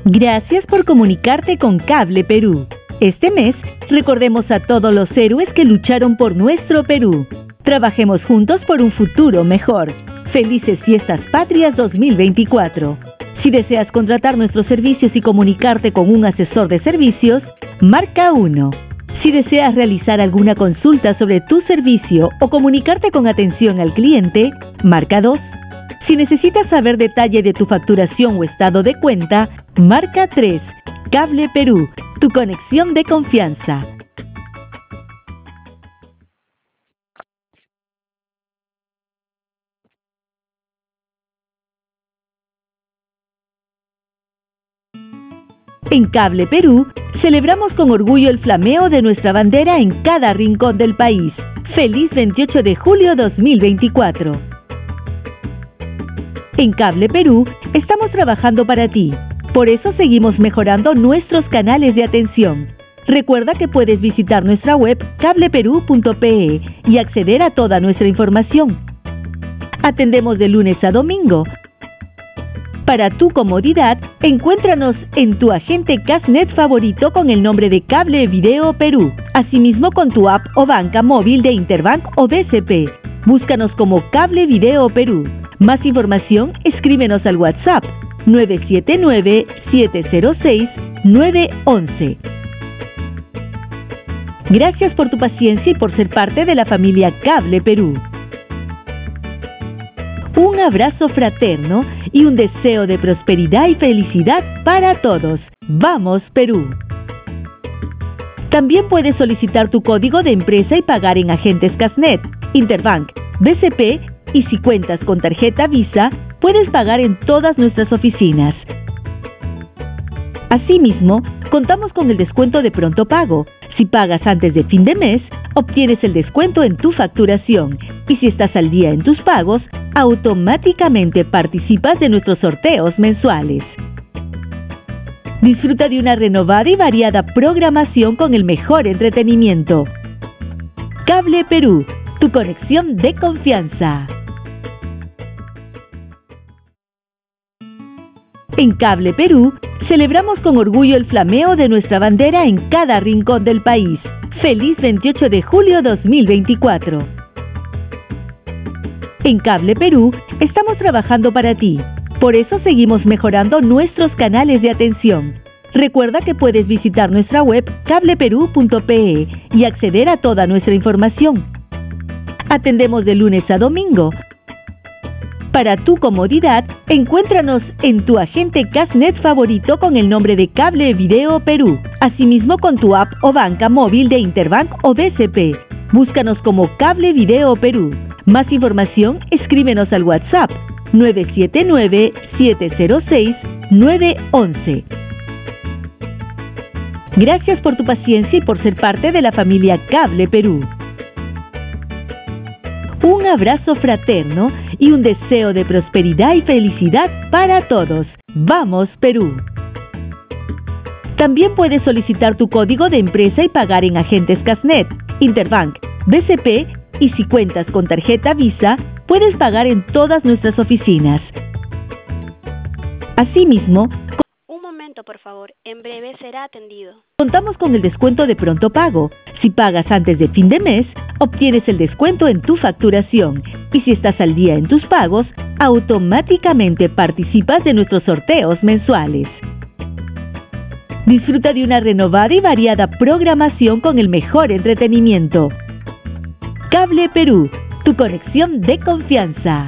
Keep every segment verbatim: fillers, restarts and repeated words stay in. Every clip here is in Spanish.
Gracias por comunicarte con Cable Perú. Este mes, recordemos a todos los héroes que lucharon por nuestro Perú. Trabajemos juntos por un futuro mejor. Felices Fiestas Patrias dos mil veinticuatro. Si deseas contratar nuestros servicios y comunicarte con un asesor de servicios, marca uno. Si deseas realizar alguna consulta sobre tu servicio o comunicarte con atención al cliente, marca dos. Si necesitas saber detalle de tu facturación o estado de cuenta, marca tres. Cable Perú, tu conexión de confianza. En Cable Perú, celebramos con orgullo el flameo de nuestra bandera en cada rincón del país. ¡Feliz veintiocho de julio dos mil veinticuatro! En Cable Perú, estamos trabajando para ti. Por eso seguimos mejorando nuestros canales de atención. Recuerda que puedes visitar nuestra web cable perú punto pe y acceder a toda nuestra información. Atendemos de lunes a domingo. Para tu comodidad, encuéntranos en tu agente Casnet favorito con el nombre de Cable Video Perú. Asimismo con tu app o banca móvil de Interbank o B C P. Búscanos como Cable Video Perú. Más información, escríbenos al WhatsApp nueve siete nueve, siete cero seis, nueve uno uno. Gracias por tu paciencia y por ser parte de la familia Cable Perú. Un abrazo fraterno y un deseo de prosperidad y felicidad para todos. ¡Vamos, Perú! También puedes solicitar tu código de empresa y pagar en agentes Casnet, Interbank, B C P y si cuentas con tarjeta Visa, puedes pagar en todas nuestras oficinas. Asimismo, contamos con el descuento de pronto pago. Si pagas antes de fin de mes, obtienes el descuento en tu facturación. Y si estás al día en tus pagos, automáticamente participas de nuestros sorteos mensuales. Disfruta de una renovada y variada programación con el mejor entretenimiento. Cable Perú, tu conexión de confianza. En Cable Perú, celebramos con orgullo el flameo de nuestra bandera en cada rincón del país. ¡Feliz veintiocho de julio dos mil veinticuatro! En Cable Perú, estamos trabajando para ti. Por eso seguimos mejorando nuestros canales de atención. Recuerda que puedes visitar nuestra web cable perú punto pe y acceder a toda nuestra información. Atendemos de lunes a domingo. Para tu comodidad, encuéntranos en tu agente Casnet favorito con el nombre de Cable Video Perú. Asimismo con tu app o banca móvil de Interbank o B C P. Búscanos como Cable Video Perú. Más información, escríbenos al WhatsApp nueve siete nueve, siete cero seis, nueve uno uno. Gracias por tu paciencia y por ser parte de la familia Cable Perú. Un abrazo fraterno y un deseo de prosperidad y felicidad para todos. ¡Vamos, Perú! También puedes solicitar tu código de empresa y pagar en agentes Casnet, Interbank, B C P y si cuentas con tarjeta Visa, puedes pagar en todas nuestras oficinas. Asimismo, Un momento, por favor. En breve será atendido. Contamos con el descuento de pronto pago. Si pagas antes de fin de mes, obtienes el descuento en tu facturación. Y si estás al día en tus pagos, automáticamente participas de nuestros sorteos mensuales. Disfruta de una renovada y variada programación con el mejor entretenimiento. Cable Perú, tu conexión de confianza.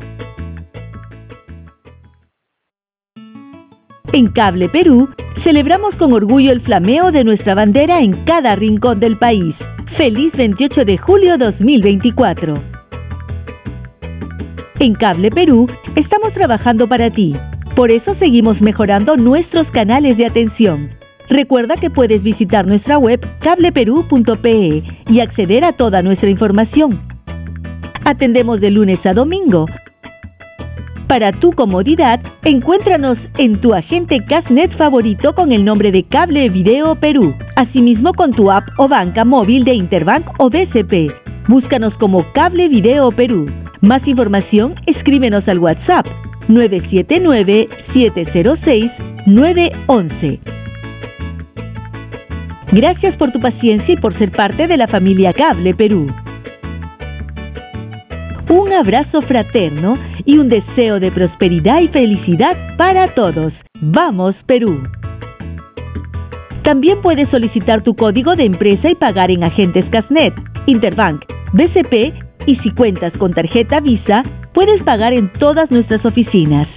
En Cable Perú, celebramos con orgullo el flameo de nuestra bandera en cada rincón del país. ¡Feliz veintiocho de julio dos mil veinticuatro! En Cable Perú, estamos trabajando para ti. Por eso seguimos mejorando nuestros canales de atención. Recuerda que puedes visitar nuestra web cable perú punto pe y acceder a toda nuestra información. Atendemos de lunes a domingo. Para tu comodidad, encuéntranos en tu agente Casnet favorito con el nombre de Cable Video Perú. Asimismo con tu app o banca móvil de Interbank o B C P. Búscanos como Cable Video Perú. Más información, escríbenos al WhatsApp nueve siete nueve, siete cero seis, nueve once. Gracias por tu paciencia y por ser parte de la familia Cable Perú. Un abrazo fraterno y un deseo de prosperidad y felicidad para todos. ¡Vamos, Perú! También puedes solicitar tu código de empresa y pagar en agentes Casnet, Interbank, B C P y si cuentas con tarjeta Visa, puedes pagar en todas nuestras oficinas.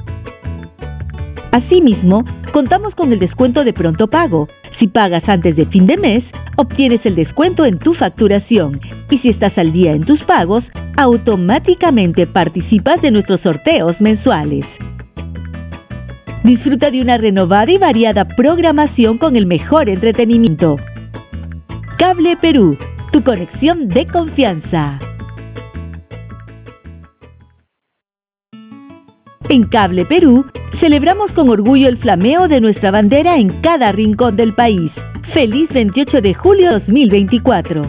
Asimismo, contamos con el descuento de pronto pago. Si pagas antes de fin de mes, obtienes el descuento en tu facturación y si estás al día en tus pagos, automáticamente participas de nuestros sorteos mensuales. Disfruta de una renovada y variada programación con el mejor entretenimiento. Cable Perú, tu conexión de confianza. En Cable Perú, celebramos con orgullo el flameo de nuestra bandera en cada rincón del país. ¡Feliz veintiocho de julio dos mil veinticuatro!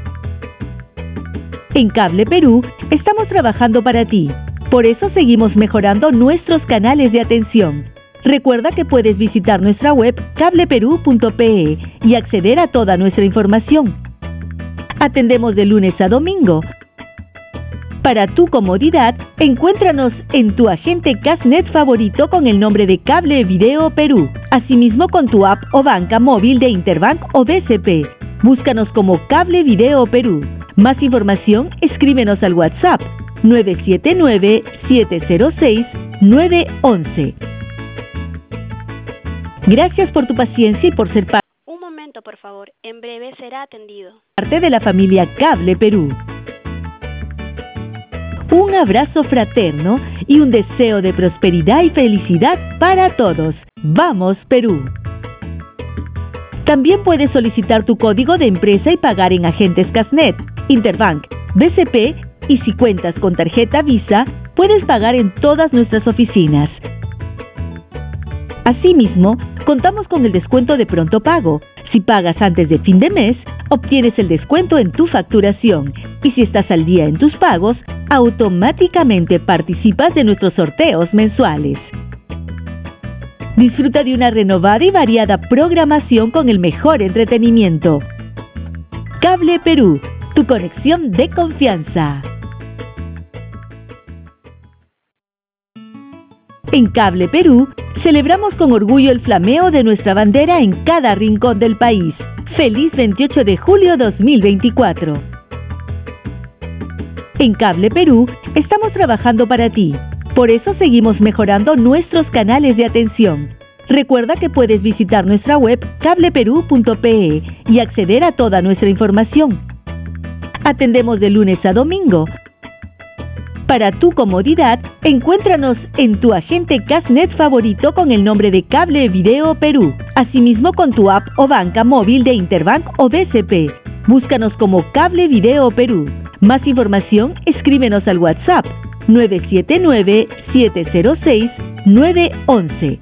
En Cable Perú, estamos trabajando para ti. Por eso seguimos mejorando nuestros canales de atención. Recuerda que puedes visitar nuestra web cable perú punto pe y acceder a toda nuestra información. Atendemos de lunes a domingo. Para tu comodidad, encuéntranos en tu agente Casnet favorito con el nombre de Cable Video Perú. Asimismo con tu app o banca móvil de Interbank o B C P. Búscanos como Cable Video Perú. Más información, escríbenos al WhatsApp nueve siete nueve, siete cero seis, nueve once. Gracias por tu paciencia y por ser parte Un momento, por favor. En breve será atendido. de la familia Cable Perú. Un abrazo fraterno y un deseo de prosperidad y felicidad para todos. ¡Vamos, Perú! También puedes solicitar tu código de empresa y pagar en agentes Casnet, Interbank, B C P y si cuentas con tarjeta Visa, puedes pagar en todas nuestras oficinas. Asimismo, contamos con el descuento de pronto pago. Si pagas antes de fin de mes, obtienes el descuento en tu facturación y si estás al día en tus pagos, automáticamente participas de nuestros sorteos mensuales. Disfruta de una renovada y variada programación con el mejor entretenimiento. Cable Perú, tu conexión de confianza. En Cable Perú, celebramos con orgullo el flameo de nuestra bandera en cada rincón del país. ¡Feliz veintiocho de julio dos mil veinticuatro! En Cable Perú, estamos trabajando para ti. Por eso seguimos mejorando nuestros canales de atención. Recuerda que puedes visitar nuestra web cable perú punto pe y acceder a toda nuestra información. Atendemos de lunes a domingo. Para tu comodidad, encuéntranos en tu agente Casnet favorito con el nombre de Cable Video Perú. Asimismo con tu app o banca móvil de Interbank o B C P. Búscanos como Cable Video Perú. Más información, escríbenos al WhatsApp nueve siete nueve, siete cero seis, nueve once.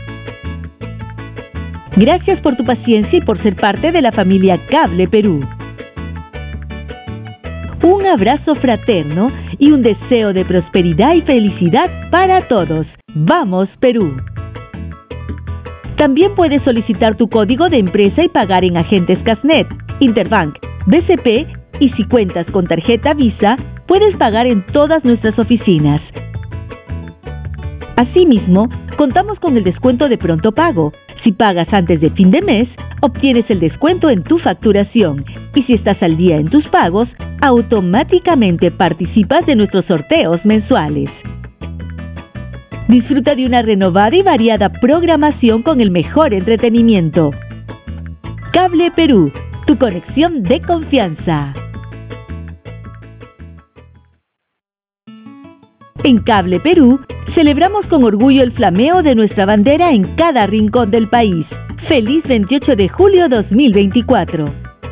Gracias por tu paciencia y por ser parte de la familia Cable Perú. Un abrazo fraterno y un deseo de prosperidad y felicidad para todos. ¡Vamos, Perú! También puedes solicitar tu código de empresa y pagar en agentes Casnet, Interbank, B C P y si cuentas con tarjeta Visa, puedes pagar en todas nuestras oficinas. Asimismo, contamos con el descuento de pronto pago. Si pagas antes de fin de mes, obtienes el descuento en tu facturación y si estás al día en tus pagos, automáticamente participas de nuestros sorteos mensuales. Disfruta de una renovada y variada programación con el mejor entretenimiento. Cable Perú, tu conexión de confianza. En Cable Perú, celebramos con orgullo el flameo de nuestra bandera en cada rincón del país. ¡Feliz veintiocho de julio dos mil veinticuatro!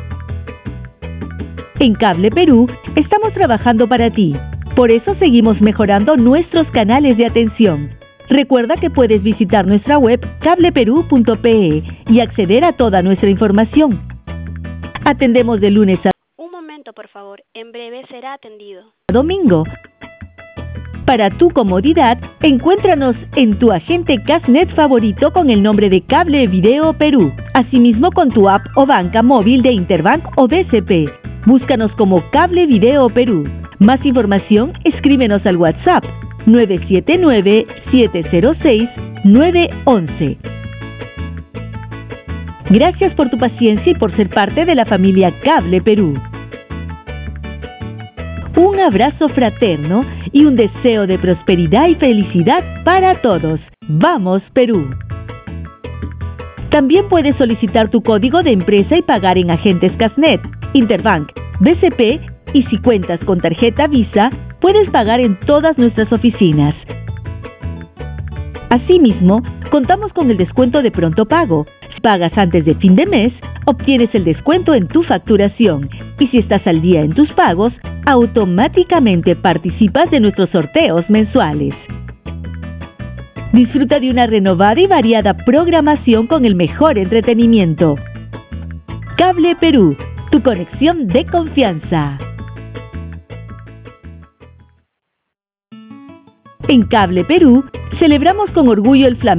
En Cable Perú, estamos trabajando para ti. Por eso seguimos mejorando nuestros canales de atención. Recuerda que puedes visitar nuestra web cable perú punto pe y acceder a toda nuestra información. Atendemos de lunes a Un momento, por favor. En breve será atendido. domingo. Para tu comodidad, encuéntranos en tu agente Cashnet favorito con el nombre de Cable Video Perú. Asimismo con tu app o banca móvil de Interbank o B C P. Búscanos como Cable Video Perú. Más información, escríbenos al WhatsApp nueve siete nueve, siete cero seis, nueve uno uno. Gracias por tu paciencia y por ser parte de la familia Cable Perú. Un abrazo fraterno y un deseo de prosperidad y felicidad para todos. ¡Vamos, Perú! También puedes solicitar tu código de empresa y pagar en agentes Cashnet, Interbank, B C P y si cuentas con tarjeta Visa, puedes pagar en todas nuestras oficinas. Asimismo, contamos con el descuento de pronto pago. Si pagas antes de fin de mes, obtienes el descuento en tu facturación. Y si estás al día en tus pagos, automáticamente participas de nuestros sorteos mensuales. Disfruta de una renovada y variada programación con el mejor entretenimiento. Cable Perú, tu conexión de confianza. En Cable Perú, celebramos con orgullo el Flamenco.